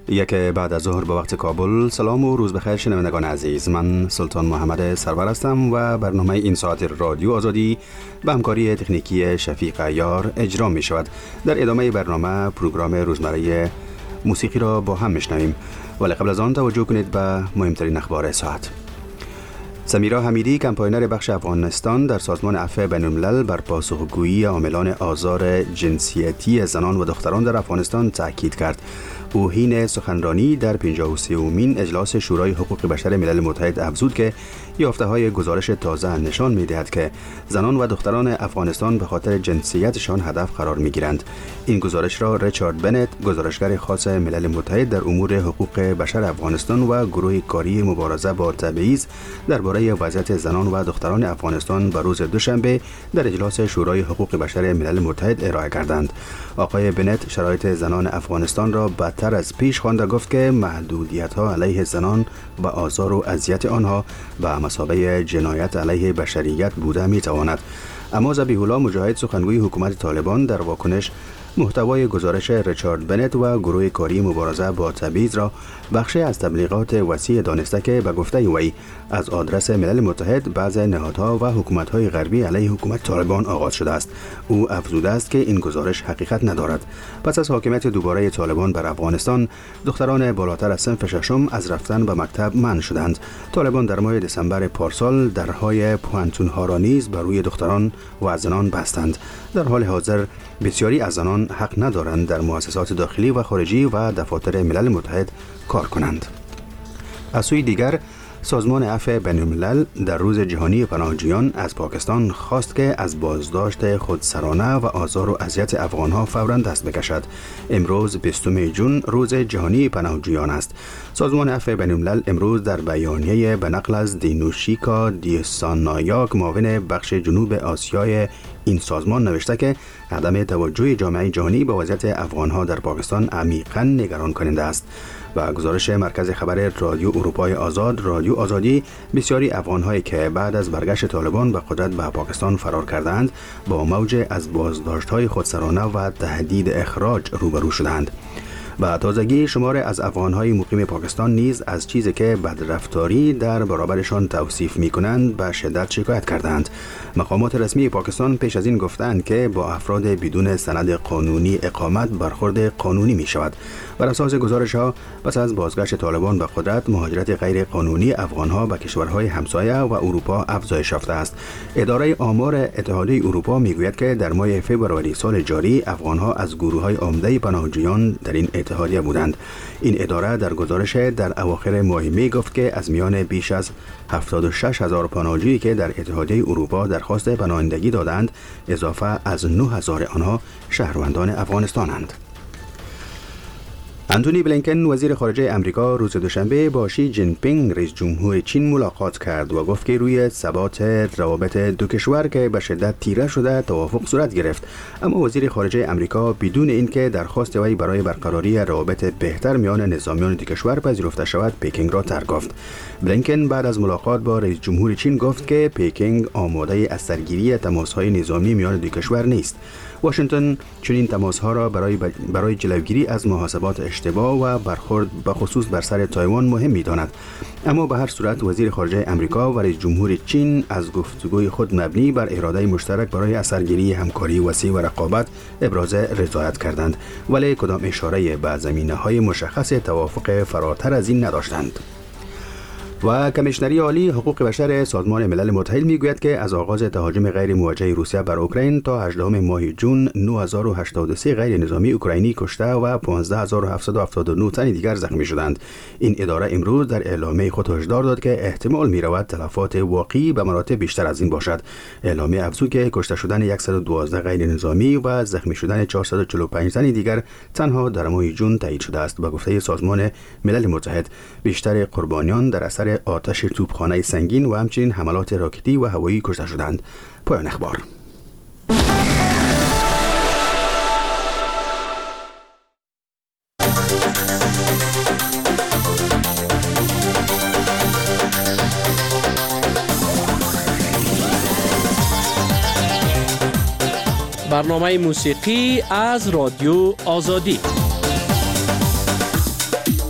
یک بعد از ظهر به وقت کابل. سلام و روز بخیر شنوندگان عزیز. من سلطان محمد سرور هستم و برنامه این ساعت رادیو آزادی به همکاری تکنیکی شفیق عیار اجرا می شود. در ادامه برنامه پروگرام روزمره موسیقی را با هم میشنویم، ولی قبل از آن توجه کنید به مهمترین اخبار ساعت. سمیرا حمیدی، کمپاینر بخش افغانستان در سازمان عفو بین‌الملل، بر پاسخگویی عاملان آزار جنسیتی زنان و دختران در افغانستان تاکید کرد. او حین سخنرانی در 53مین اجلاس شورای حقوق بشر ملل متحد افزود که یافته‌های گزارش تازه نشان می‌دهد که زنان و دختران افغانستان به خاطر جنسیتشان هدف قرار می‌گیرند. این گزارش را ریچارد بنت، گزارشگر خاص ملل متحد در امور حقوق بشر افغانستان و گروه کاری مبارزه با تبعیض درباره وضعیت زنان و دختران افغانستان به روز دوشنبه در اجلاس شورای حقوق بشر ملل متحد ارائه کردند. آقای بنت شرایط زنان افغانستان را بدتر از پیش خوانده گفت که محدودیت‌ها علیه زنان و آزار و اذیت آنها به مثابه جنایت علیه بشریت بوده می‌تواند. اما ذبیح الله مجاهد، سخنگوی حکومت طالبان، در واکنش محتوای گزارش ریچارد بنت و گروه کاری مبارزه با تبعیض را بخشی از تبلیغات وسیع دانسته که به گفته وی از آدرس ملل متحد بعض نهادها و حکومت‌های غربی علیه حکومت طالبان آغاز شده است. او افزوده است که این گزارش حقیقت ندارد. پس از حاکمیت دوباره طالبان بر افغانستان، دختران بالاتر از صنف ششم از رفتن به مکتب منع شدند. طالبان در ماه دسامبر پارسال درهای پوانتون‌ها را نیز بر روی دختران و زنان بستند. در حال حاضر بسیاری از زنان حق ندارند در مؤسسات داخلی و خارجی و دفاتر ملل متحد کار کنند. از سوی دیگر، سازمان عفو بین‌الملل در روز جهانی پناهجویان از پاکستان خواست که از بازداشت خودسرانه و آزار و اذیت افغانها فوراً دست بکشد. امروز 20 جون روز جهانی پناهجویان است. سازمان عفو بین‌الملل امروز در بیانیه به نقل از دینوشیکا دیسانایاک، معاون بخش جنوب آسیای این سازمان، نوشته که عدم توجه جامعه جهانی به وضعیت افغانها در پاکستان عمیقاً نگران کننده است. و گزارش مرکز خبر رادیو اروپای آزاد، رادیو آزادی، بسیاری افغان‌هایی که بعد از برگشت طالبان به قدرت به پاکستان فرار کردند با موج از بازداشت‌های خودسرانه و تهدید اخراج روبرو شدند. و تازگی شمار از افغان‌های مقیم پاکستان نیز از چیزی که بدرفتاری در برابرشان توصیف می‌کنند به شدت شکایت کردند. مقامات رسمی پاکستان پیش از این گفتند که با افراد بدون سند قانونی اقامت برخورد قانونی می‌شود. بر اساس گزارش‌ها، پس از بازگشت طالبان به قدرت، مهاجرت غیر قانونی افغان‌ها به کشورهای همسایه و اروپا افزایش یافته است. اداره آمار اتحادیه اروپا می‌گوید که در ماه فوریه سال جاری افغان‌ها از گروه‌های عمده پناهجویان در این اتحادیه بودند. این اداره در گزارش در اواخر ماه می گفت که از میان بیش از 76,000 پناهجویی که در اتحادیه اروپا درخواست پناهندگی دادند، اضافه از 9,000 آنها شهروندان افغانستانند. انتونی بلینکن، وزیر خارجه امریکا، روز دوشنبه با شی جین پینگ، رئیس جمهور چین، ملاقات کرد و گفت که روی ثبات روابط دو کشور که به شدت تیره شده توافق صورت گرفت. اما وزیر خارجه امریکا بدون اینکه درخواست وی برای برقراری روابط بهتر میان نظامیان دو کشور پذیرفته شود، پکینگ را ترک گفت. بلینکن بعد از ملاقات با رئیس جمهور چین گفت که پکینگ آماده از سرگیری تماس‌های نظامی میان دو کشور نیست. واشنگتن چنین تماس‌ها را برای جلوگیری از محاسبات اشتباه و برخورد به خصوص بر سر تایوان مهم می‌داند. اما به هر صورت وزیر خارجه امریکا و رئیس جمهور چین از گفتگوی خود مبنی بر اراده مشترک برای اثرگیری همکاری وسیع و رقابت ابراز رضایت کردند، ولی کدام اشاره به زمینه‌های مشخص توافق فراتر از این نداشتند. و کمیشنری عالی حقوق بشر سازمان ملل متحد میگوید که از آغاز تهاجم غیر موجه روسیه بر اوکراین تا 18 ماه جون 9083 غیر نظامی اوکراینی کشته و 15779 تن دیگر زخمی شدند. این اداره امروز در اعلامیه خود هشدار داد که احتمال می‌رود تلفات واقعی به مراتب بیشتر از این باشد. اعلامیه افزود که کشته شدن 112 غیر نظامی و زخمی شدن 445 تن دیگر تنها در ماه جون تایید شده است. به گفته سازمان ملل متحد، بیشتر قربانیان در اثر آتش توپخانه سنگین و همچنین حملات راکتی و هوایی کشته شدند. پایان اخبار. برنامه موسیقی از رادیو آزادی.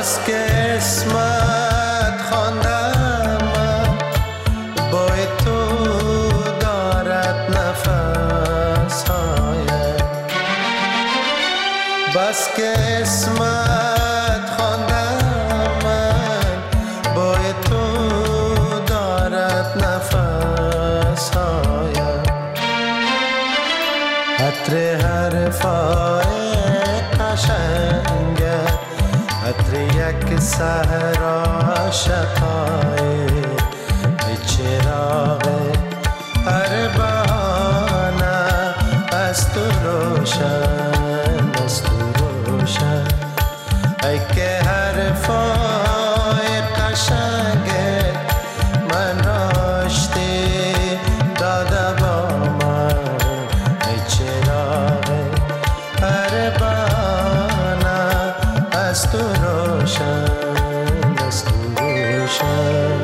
بس که اسمت خواندم من، بوی تو دارد نفس هایم. بس که اسمت خواندم من، بوی تو دارد نفس هایم. عطر حرفای قشنگت، عطر یک سحر عاشقانه، چراغ هر بهانه از تو روشن، از تو روشن. ای که حرفای قشنگت من راشتی داده با من، ای چراغ هر بهانه از تو روشن، از تو روشن.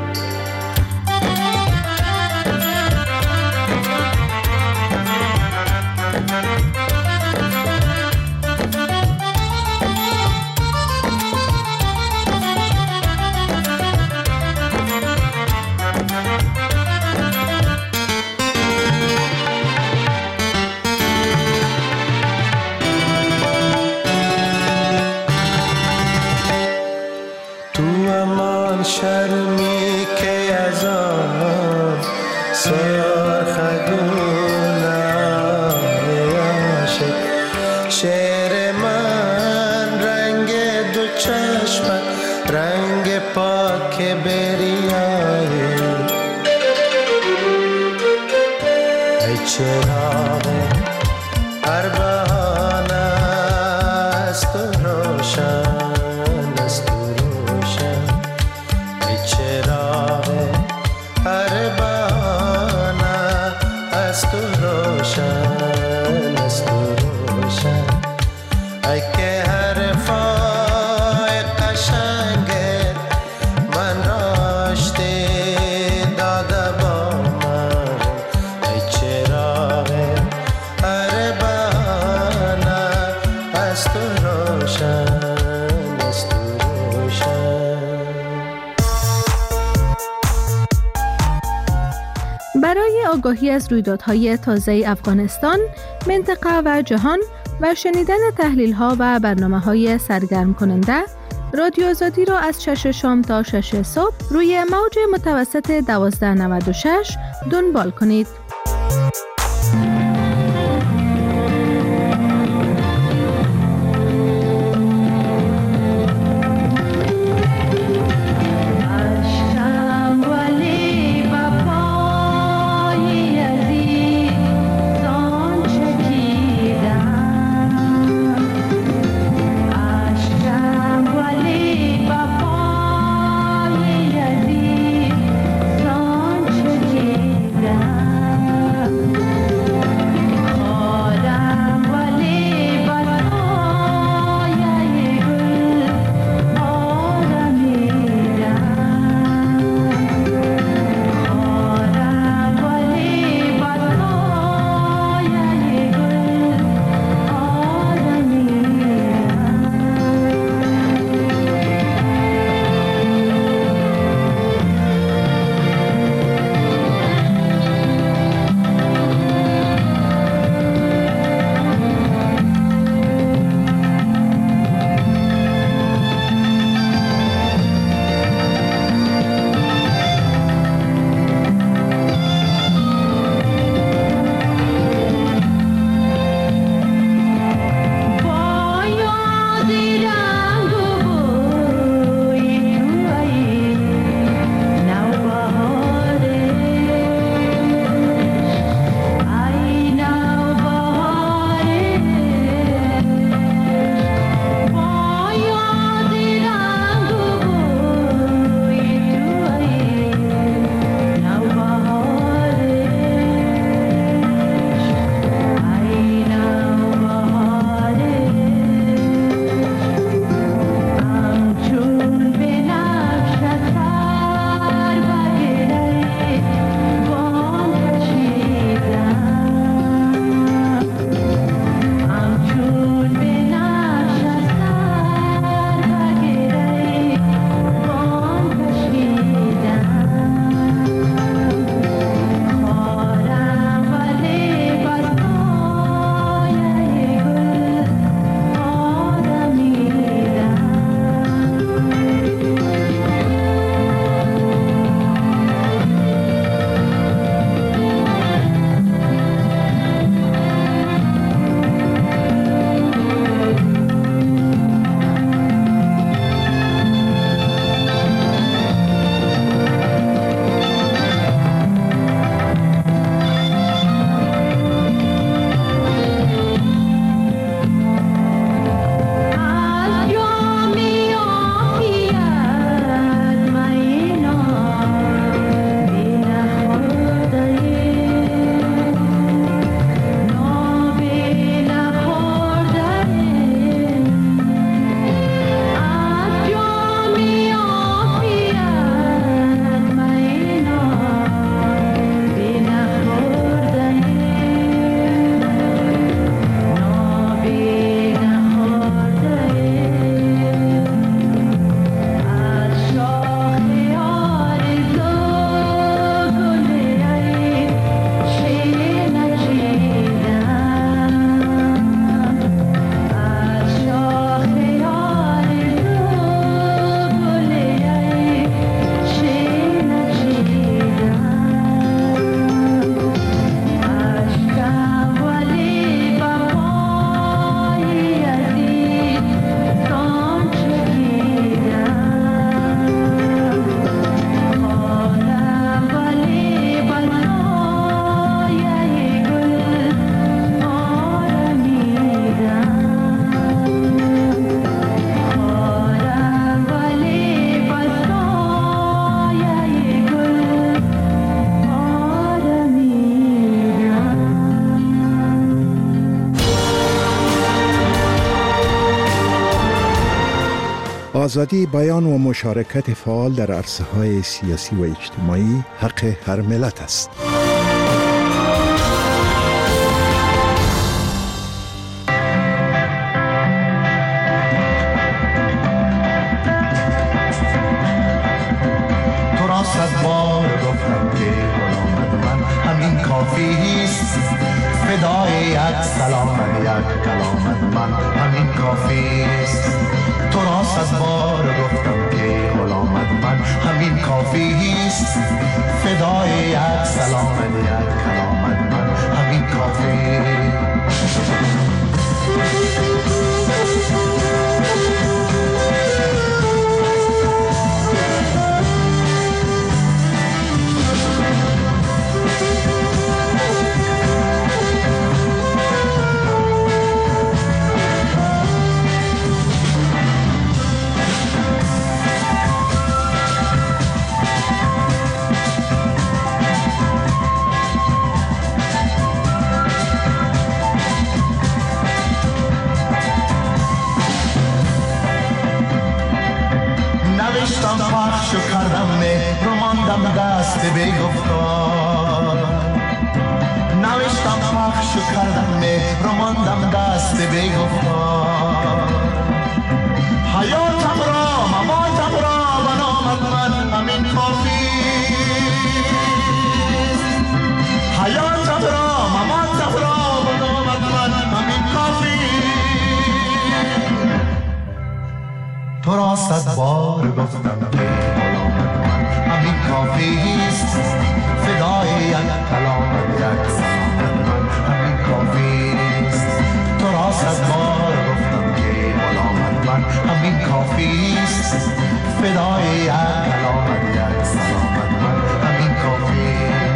شرمی که از آن سرخگونه عاشق، شعر من رنگ دو چشمت، رنگ پاک بریایی. ای چراغ هر بهانه از تو روشن، از تو روشن. چراغ هر بهانه از تو روشن، از تو روشن. ای که حرفای قشنگت من راشتی داده با من، ای چراغ هر بهانه از تو روشن، از تو روشن. برای آگاهی از رویدادهای تازه افغانستان، منطقه و جهان و شنیدن تحلیل‌ها و برنامه‌های سرگرم کننده، رادیو آزادی را از 6 شام تا 6 صبح روی موج متوسط 1296 دنبال کنید. Yeah. آزادی بیان و مشارکت فعال در عرصه‌های سیاسی و اجتماعی حق هر ملت است. تو را 100 بار گفتم که غلام من همین کافی است، فدای یک سلام یک کلام من همین کافی است. تو را 100 بار گفتم که غلام من همین کافی است، فدای یک سلام یک کلام من همین کافی. پخش کردم مهر و ماندم دست بگفتار، نوشتم پخش کردم مهر و ماندم دست بگفتار. حیاتم را مماتم را و نامت من همین کافی، حیاتم را مماتم را و نامت من همین کافی. تو را 100 بار گفتم که غلامت من همین کافی است، فدای یک کلام یک سلام من همین کافی است. تو را 100 بار گفتم که غلامت من همین کافی است، فدای یک کلام یک سلام من همین کافی.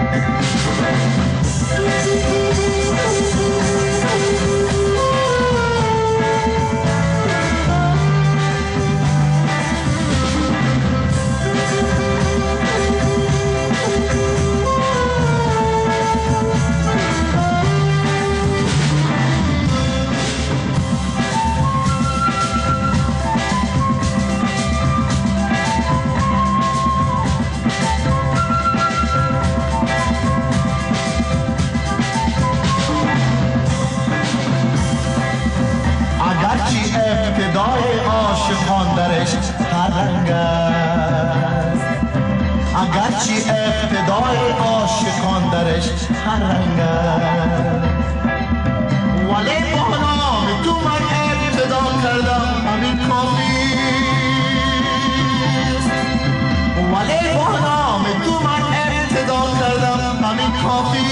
ابتدای عاشقان درش هر رنگ است، اگرچه ابتدای عاشقان درش هر رنگ است، ولی با نام تو من ابتدا کردم همین کافی است، ولی با نام تو من ابتدا کردم همین کافی.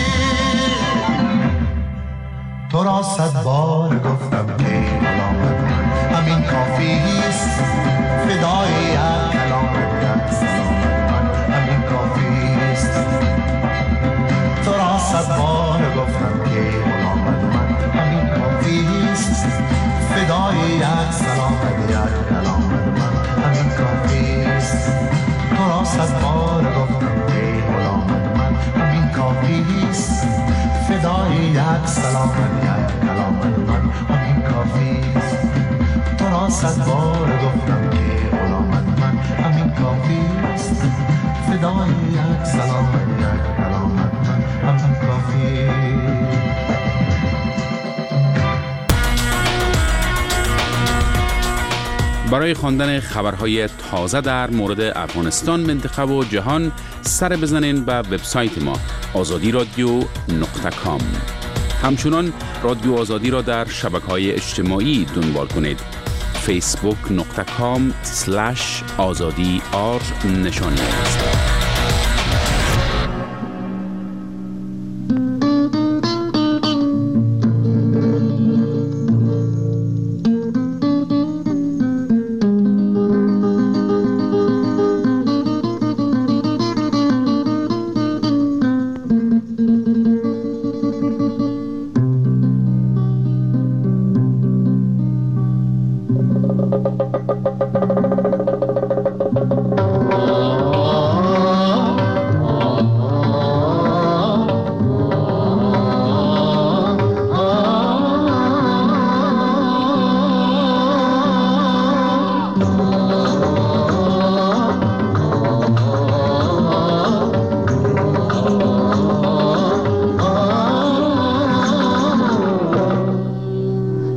تو را 100 بار گفتم که غلامت من همین کافی است، فدای یک کلام یک سلام من همین کافی است. تو را 100 بار گفتم که غلامت من همین کافی است، فدای یک سلام یک کلام من همین کافی است. تو را 100 بار گفتم که غلامت من همین کافی است، فدای یک سلام یک کلام من همین کافی است. تو را 100 بار گفتم که غلامت من همین کافی است، فدای یک سلام یک کلام من همین کافی. برای خواندن خبرهای تازه در مورد افغانستان، منطقه و جهان سر بزنین به وبسایت ما azadi.radio.com. همچنان رادیو آزادی را در شبکه‌های اجتماعی دنبال کنید. facebook.com/azadi_r نشانی است.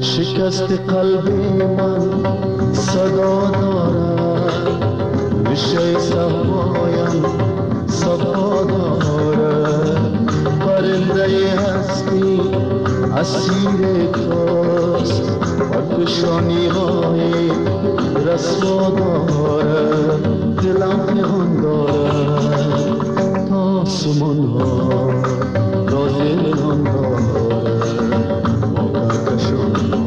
شکست قلب من صدا دارد، ریشه صفایم صفا دارد. پرنده هستی اسیر توست، پرفشانی های رسوا دارد. دلم پنهان دارد تا آسمان ها راز نهان دارد. ما کهکشان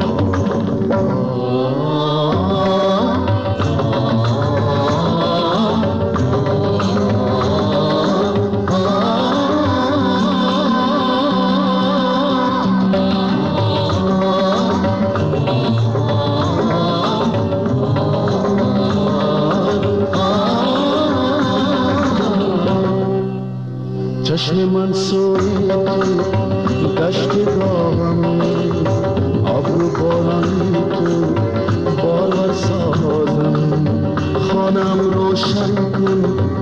چشم من سوی دشت گاهم، ابرو بارانی تو بار سازم. خانم روشن کن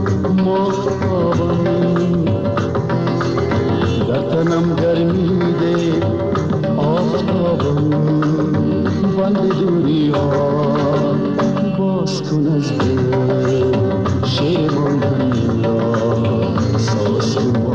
ماهتابم، در تنم گرمی ده آفتابم. بند دوری ها باز کن از دل، شیر ماندنی را ساز کن.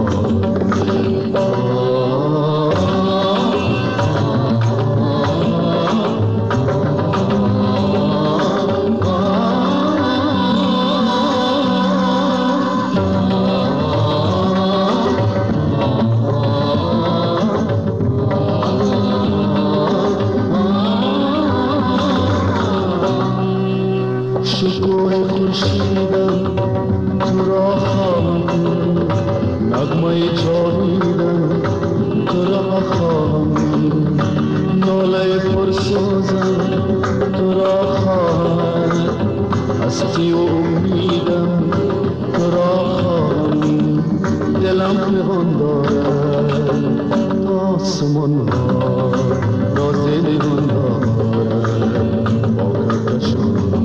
شکوه خورشیدم تو را خواهم، نغمه جاویدم تو را خواهم. ناله پرسوزم تو را خواهم، هستی و امیدم تو را خواهم. دلم پنهان دارد تا آسمان ها راز نهان دارد. با کهکشان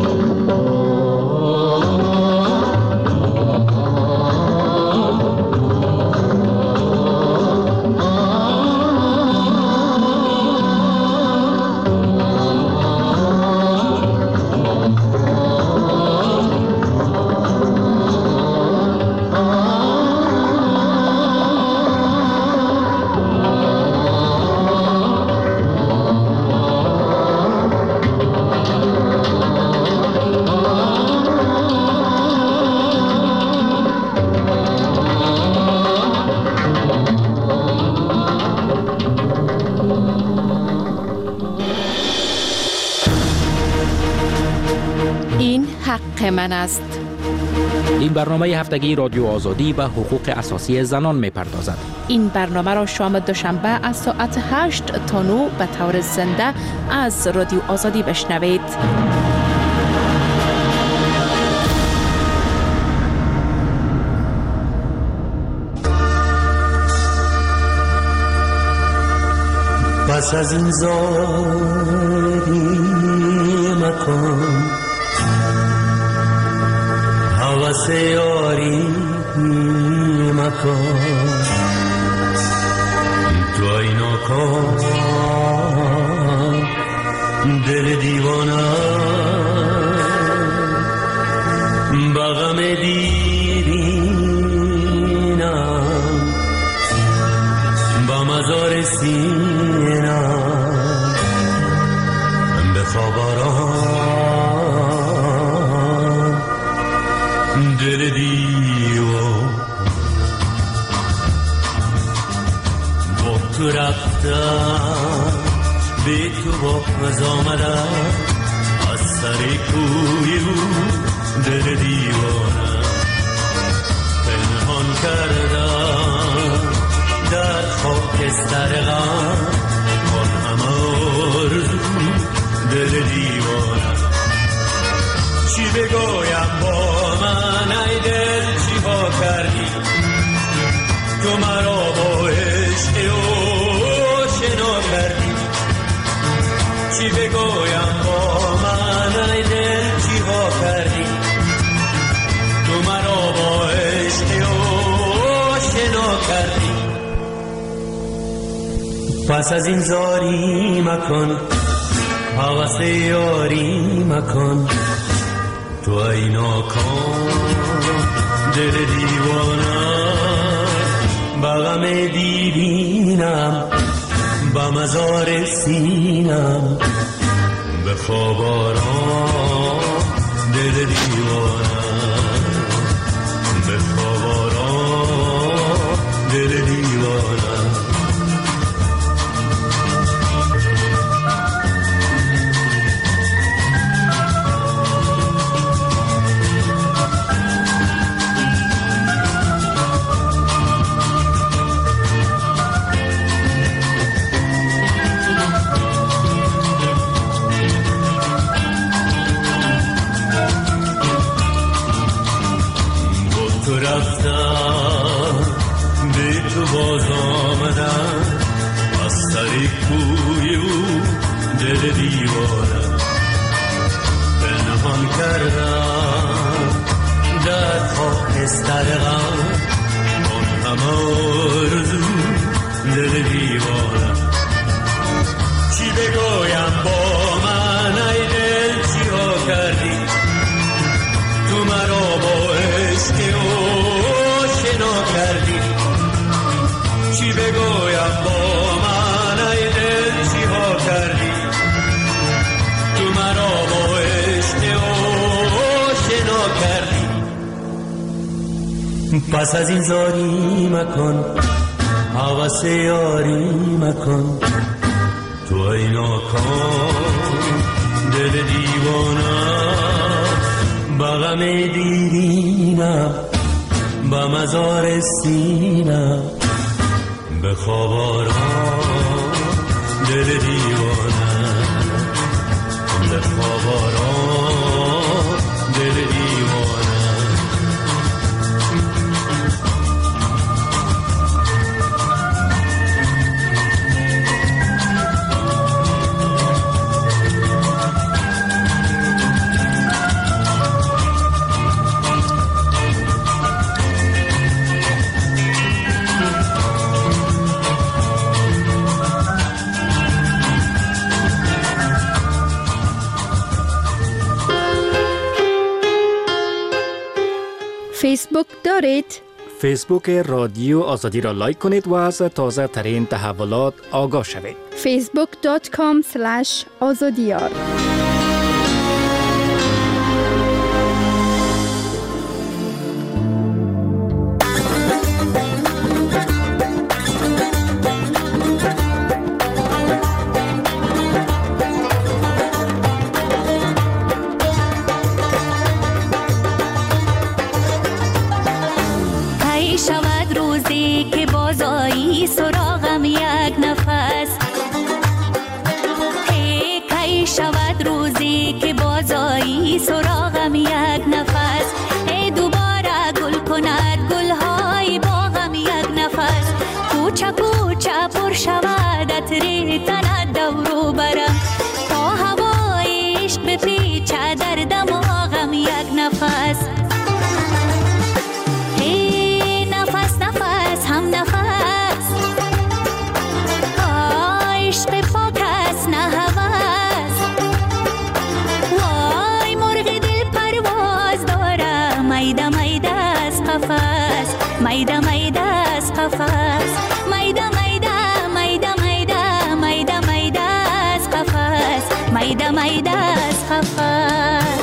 این حق من است. این برنامه هفتگی رادیو آزادی به حقوق اساسی زنان می‌پردازد. این برنامه را شام دوشنبه از ساعت 8 تا 9 به طور زنده از رادیو آزادی بشنوید. پس از این زاری مکن، حوث یاری مکن. تو اینا کن دل دیوانه بغم دیرینم با مزار سینم بخوابارم دل دیوان. با تو رفتم بی تو باز آمدم، از سر کوی دل دیوانم پنهان کردم در خاکستر غم. آن همه آرزو دل دیوانم. چی بگویم با من ای دل چی ها کردی، تو مرا با عشق آشنا کردی. چی بگویم با من ای دل چی ها کردی، تو مرا با عشق آشنا کردی. پس از این زاری مکن، حوث یاری مکن، تو ای ناکام دل دیوانه، با غم دیرینم با مزار سینم، به خواب آرام دل دیوانه، به خواب آرام دل دیوانه. به تو باز آمدم از سر کوی او دل دیوانه، پنهان کردم در خاکستر غم آن همه آرزو دل دیوانه. چی بگویم با من ای دل چی ها کردی، تو مرا با عشق او کردی، چی بگویم با من ای دل چی ها کردی، تو مرا با عشق او شنا کردی. پس از این زاری مکن، حوث یاری مکن، تو ای ناکام دل دیوانه، با غم دیرینم با مزار سینم، به خواب آرام دل دیوانه، به خواب آرام دل دیوانه. فیسبوک دارید؟ فیسبوک رادیو آزادی را لایک کنید و از تازه ترین تحولات آگاه شوید. facebook.com/azadiyar. سراغم یک نفس، ای دوباره گل کند گلهای باغم یک نفس، کوچه کوچه پر شود عطر تنت دورو برم، تا هوای عشق بپیچه در دماغم یک نفس. ای نفس نفس هم نفس، عشق پاک است نه هوس، وای مرغ دل پرواز داره، میده میده از قفس، میده میده از قفس، میده میده میده میده میده میده از قفس، میده میده از قفس.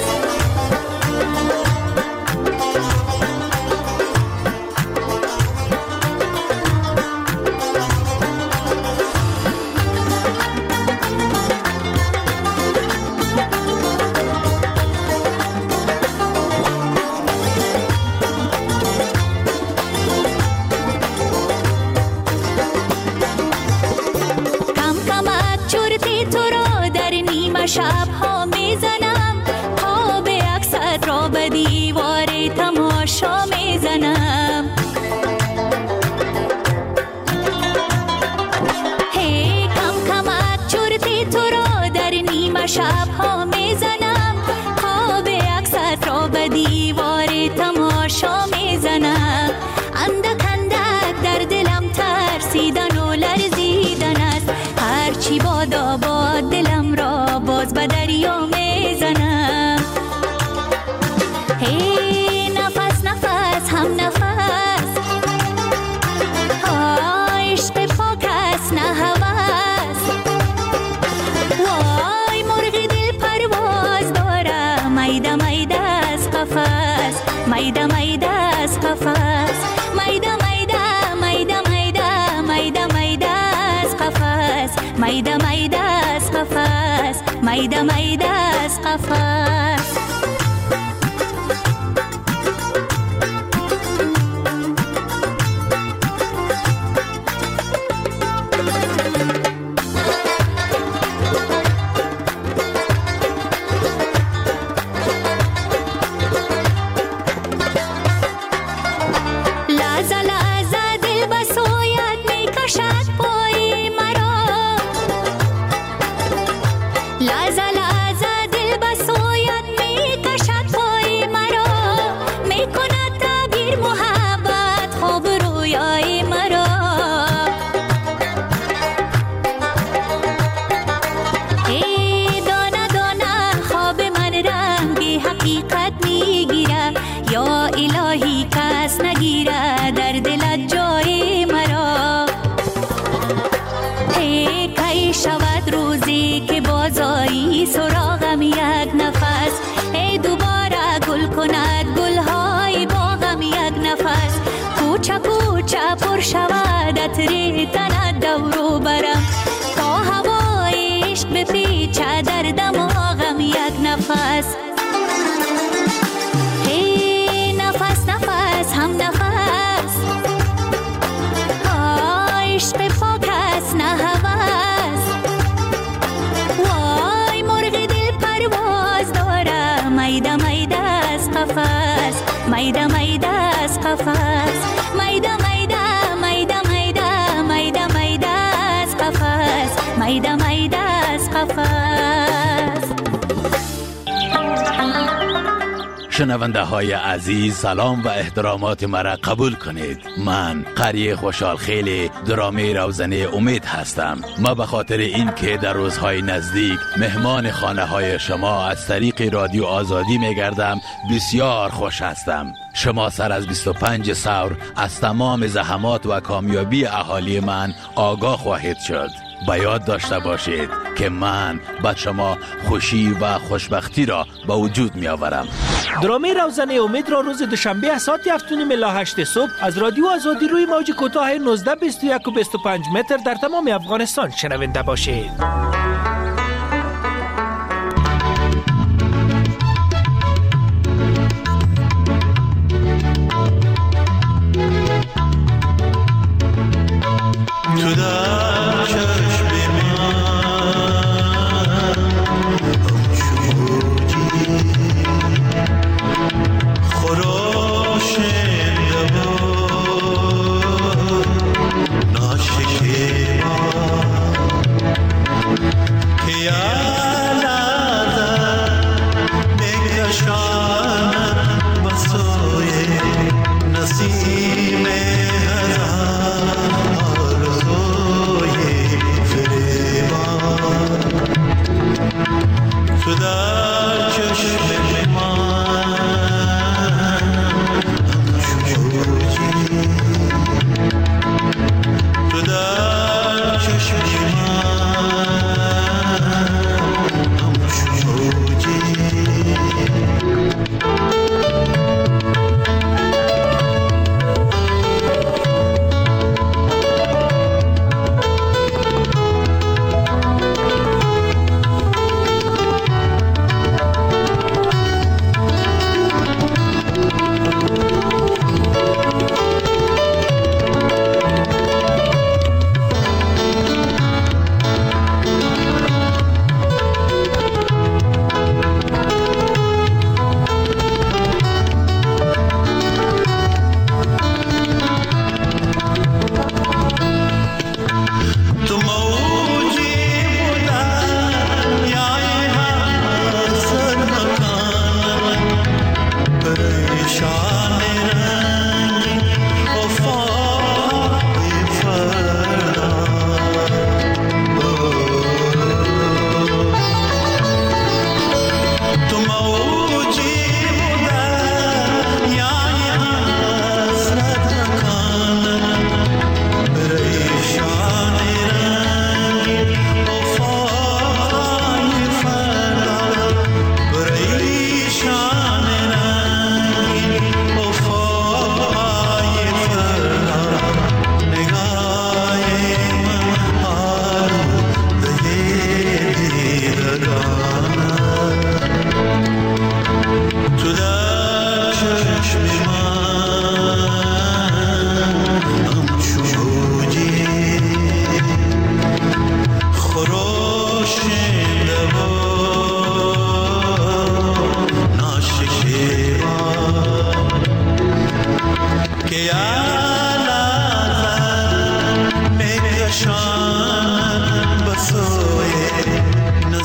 شب ها میزنم، خواب عکست را به دیوار تماشا میزنم، هی کم کمک چرتی تو را در نیمه شب ها میزنم، خواب عکست را به دیوار تماشا میزنم، اندک اندک در دلم ترسیدن و لرزیدن است، میده میده از قفس میده میده میده میده میده میده از قفس میده میده از قفس میده میده از قفس شود روزی که بازایی سراغم یک نفس ای دوباره گل کند گلهای باغم یک نفس کوچه کوچه پر شود عطر تن دورو برم تا هوای عشق بپیچه در دماغم یک نفس ای نفس نفس هم نفس عشق پاک است نه هوس وای مرغ دل پرواز داره میده میده از قفس میده میده از قفس میده میده میده میده میده میده از قفس میده میده از قفس شنونده های عزیز سلام و احترامات مرا قبول کنید. من قری خوشحال خیلی درامه روزنه امید هستم. ما به خاطر این که در روزهای نزدیک مهمان خانه های شما از طریق رادیو آزادی میگردم بسیار خوش هستم. شما سر از 25 ثور از تمام زحمات و کامیابی اهالی من آگاه خواهید شد. با یاد داشته باشید که من به شما خوشی و خوشبختی را به وجود می آورم. درامه روزنه امید را روز دوشنبه از ساعت 7:30 الی 8 صبح از رادیو آزادی روی موج کوتاه 19 21 و 25 متر در تمام افغانستان شنونده باشید. تو در چشم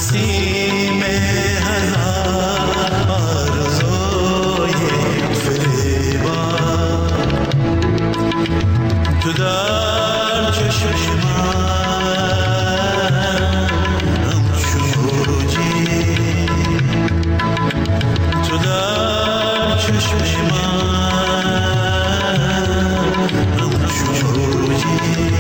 نسیم هزار آرزوی فریبان تو در چشم من همچون موجی تو در چشم من همچون موجی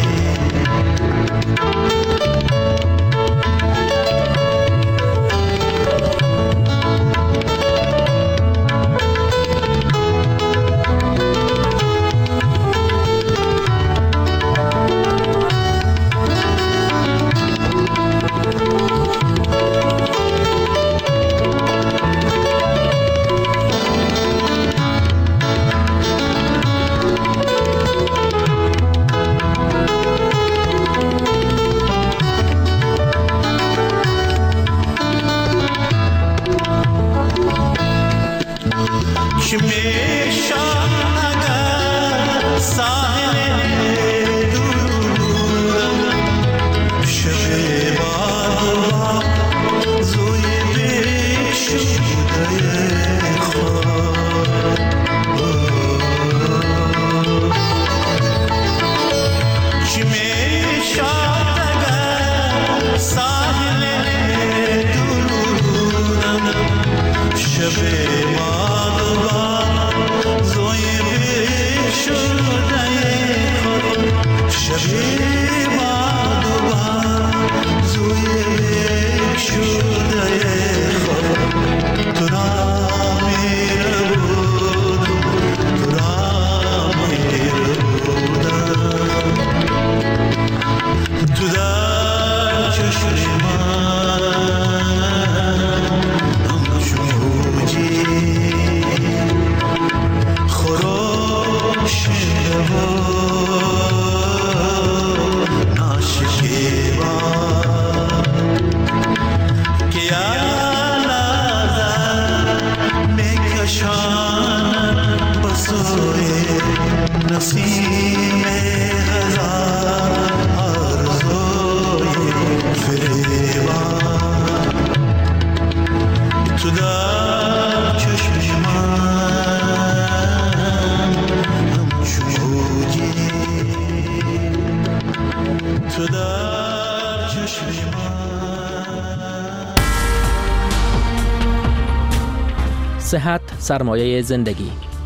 صحت سرمایه زندگی.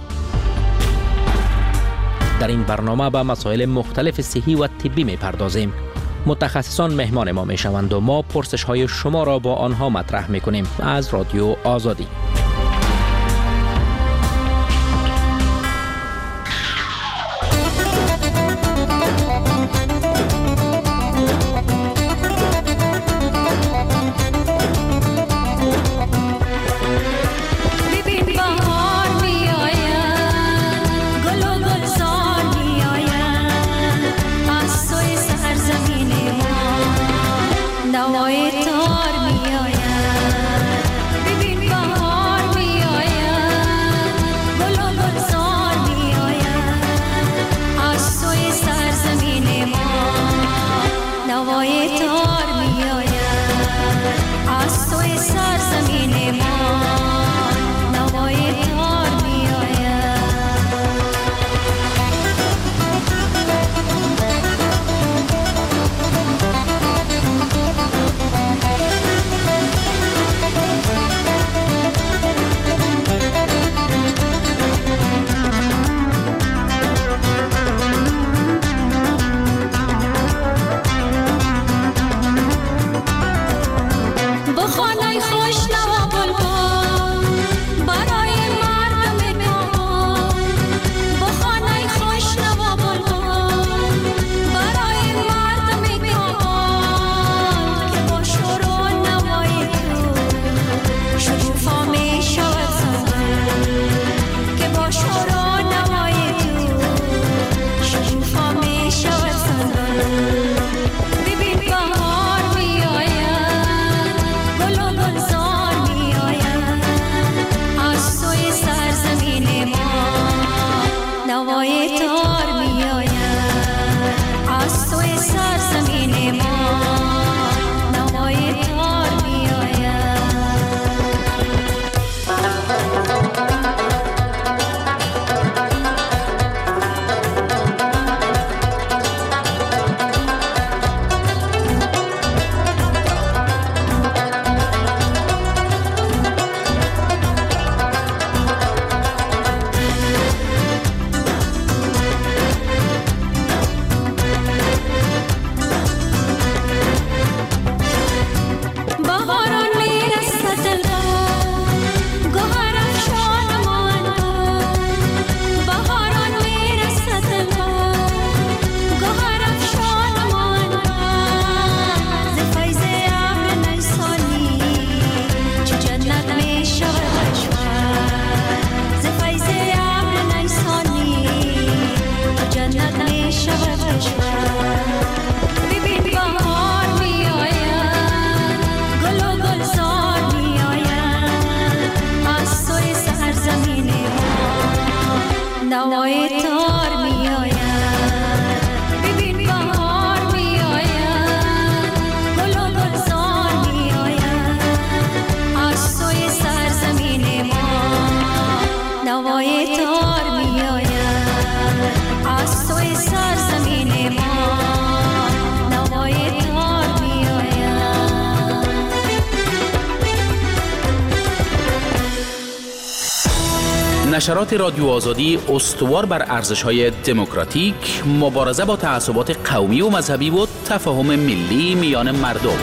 در این برنامه به مسائل مختلف صحی و طبی می‌پردازیم. متخصصان مهمان ما میشوند و ما پرسش‌های شما را با آنها مطرح می‌کنیم. از رادیو آزادی. از توی سرزمین ما نوای تار میآید. نشرات رادیو آزادی استوار بر ارزش‌های دموکراتیک، مبارزه با تعصبات قومی و مذهبی و تفاهم ملی میان مردم.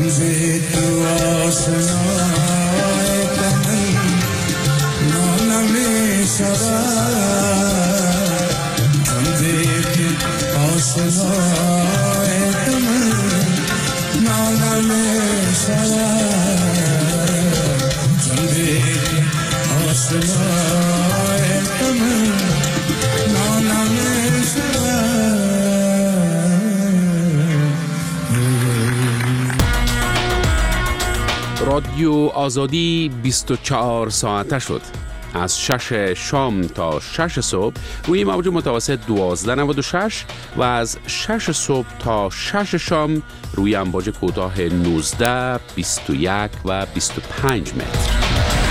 رادیو آزادی 24 ساعته شد. از 6 شام تا 6 صبح روی موج متوسط 1296 و از 6 صبح تا 6 شام روی امواج کوتاه 19، 21 و 25 متر.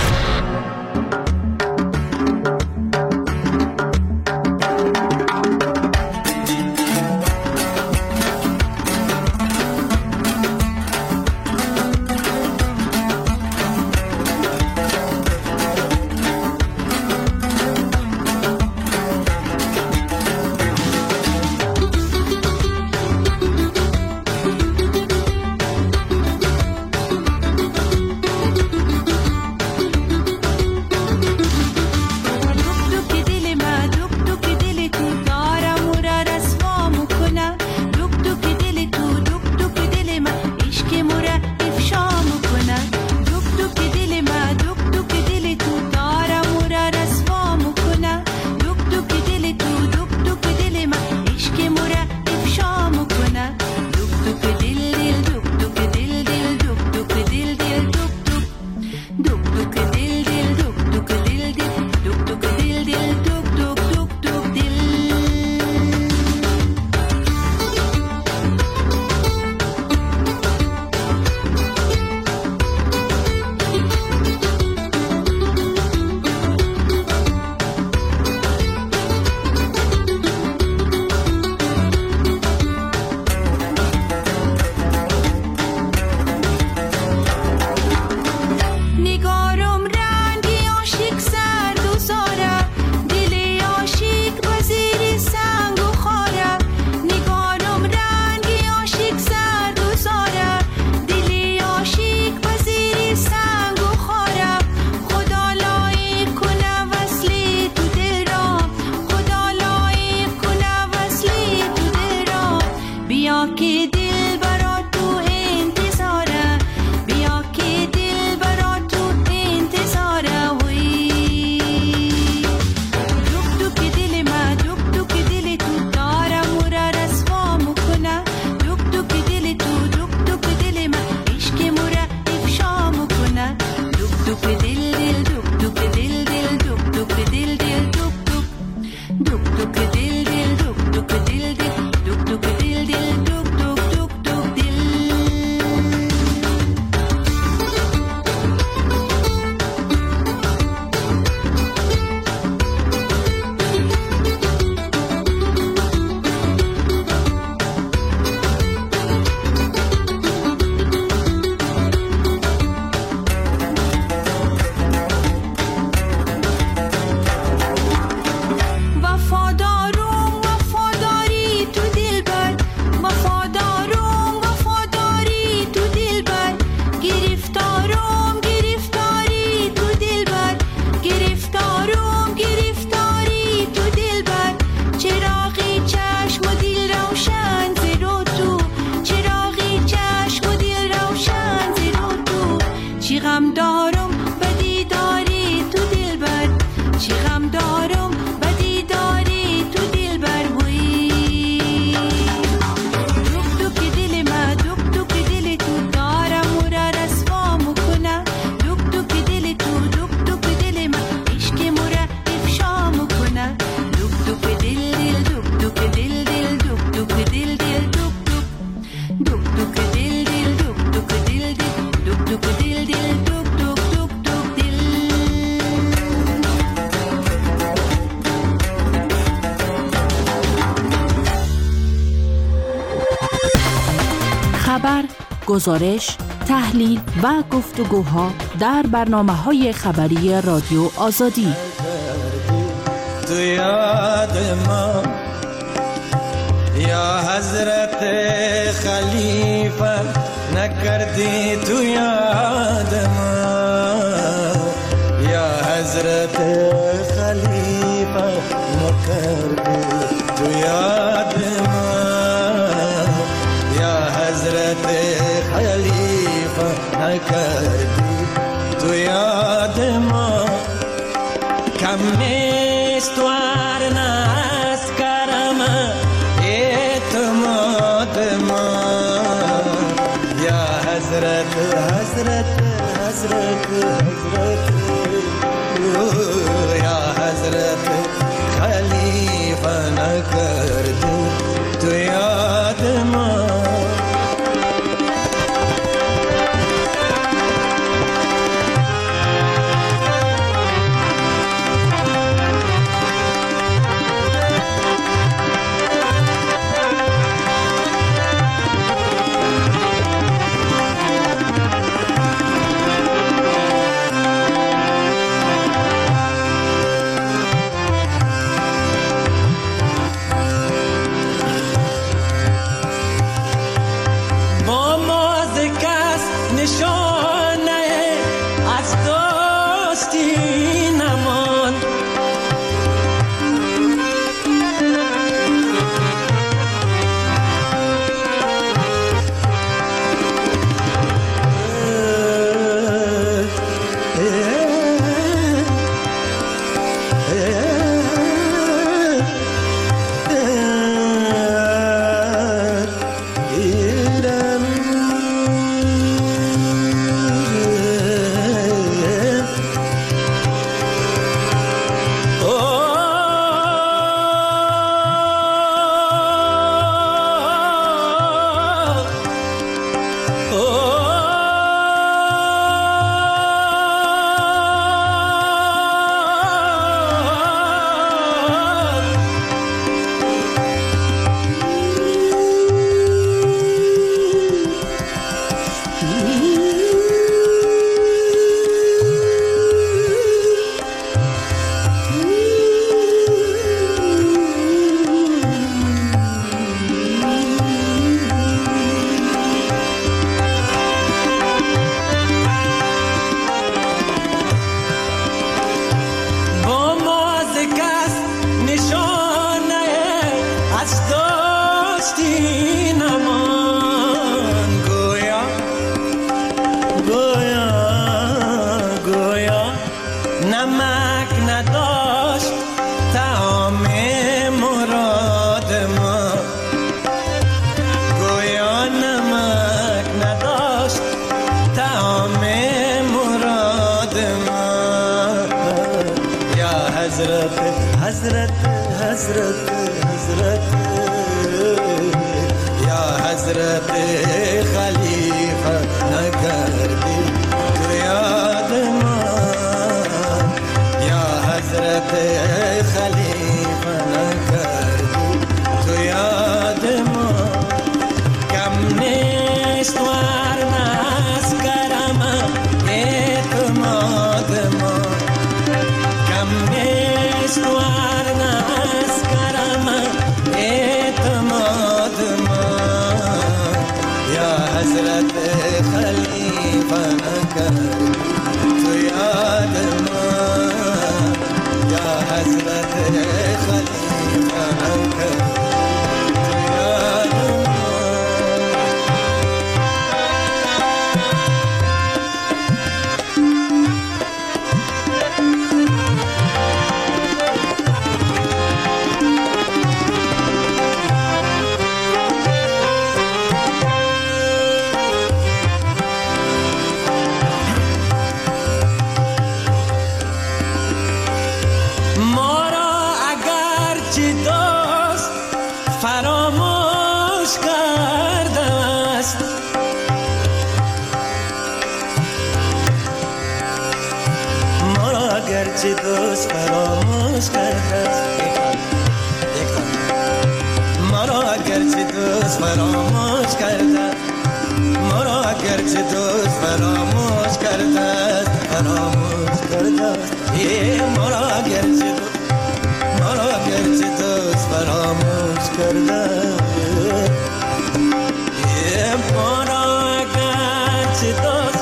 خبر، گزارش، تحلیل و گفتگوها در برنامه‌های خبری رادیو آزادی. تو یاد ما یا حضرت خلیفه نکردی تو یاد من یا حضرت خلیفه نکردی تو یاد من یا حضرت خلیفه نکردی تو یاد من کم نیست ورنه از کرم اعتماد من یا حضرت حضرت حضرت حضرت یا حضرت خلیفه نکردی تو یاد من فراموش کرده اگرچه دوست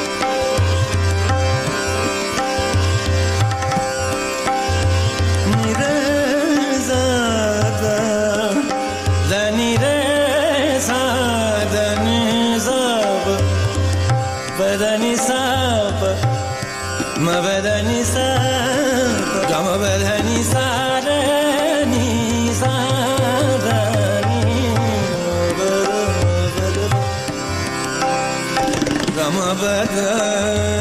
بدني ساب ما بدني ساب قام بدني سارني سارني قام بدني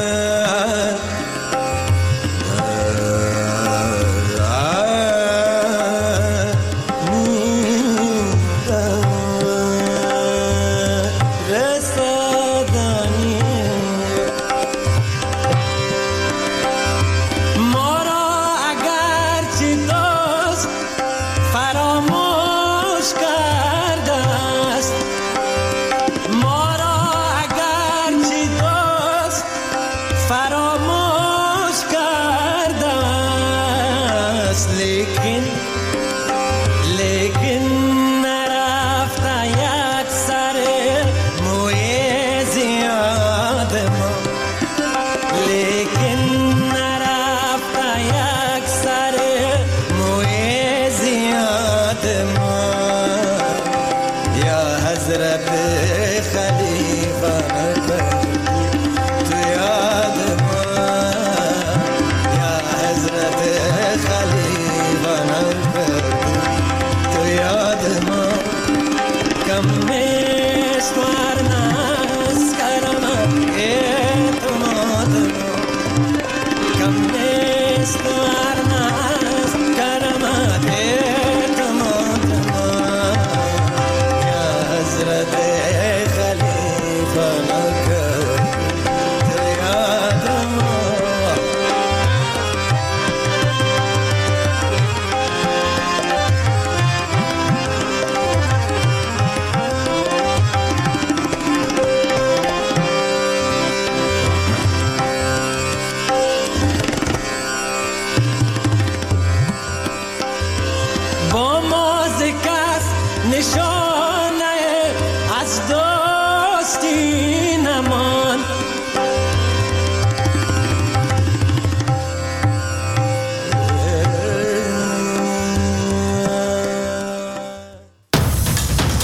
نشانه از دوستی